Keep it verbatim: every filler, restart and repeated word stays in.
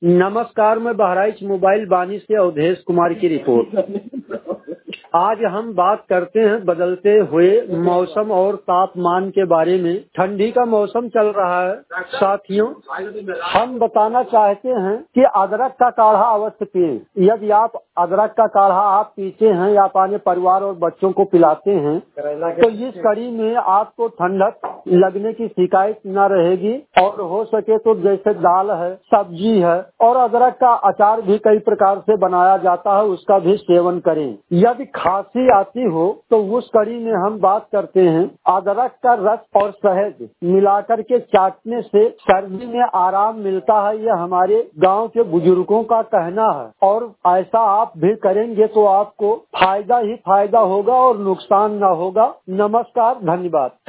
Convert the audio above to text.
नमस्कार, मैं बहराइच मोबाइल बानी से अवधेश कुमार की रिपोर्ट। आज हम बात करते हैं बदलते हुए मौसम और तापमान के बारे में। ठंडी का मौसम चल रहा है साथियों, हम बताना चाहते हैं कि अदरक का काढ़ा अवश्य पिएं। यदि आप अदरक का काढ़ा आप पीते हैं या अपने परिवार और बच्चों को पिलाते हैं तो इस कड़ी में आपको ठंडक लगने की शिकायत न रहेगी। और हो सके तो जैसे दाल है, सब्जी है और अदरक का अचार भी कई प्रकार से बनाया जाता है, उसका भी सेवन करें। यदि खांसी आती हो तो उस कड़ी में हम बात करते हैं अदरक का रस और शहद मिलाकर के चाटने से सर्दी में आराम मिलता है। यह हमारे गांव के बुजुर्गों का कहना है और ऐसा आप भी करेंगे तो आपको फायदा ही फायदा होगा और नुकसान न होगा। नमस्कार, धन्यवाद।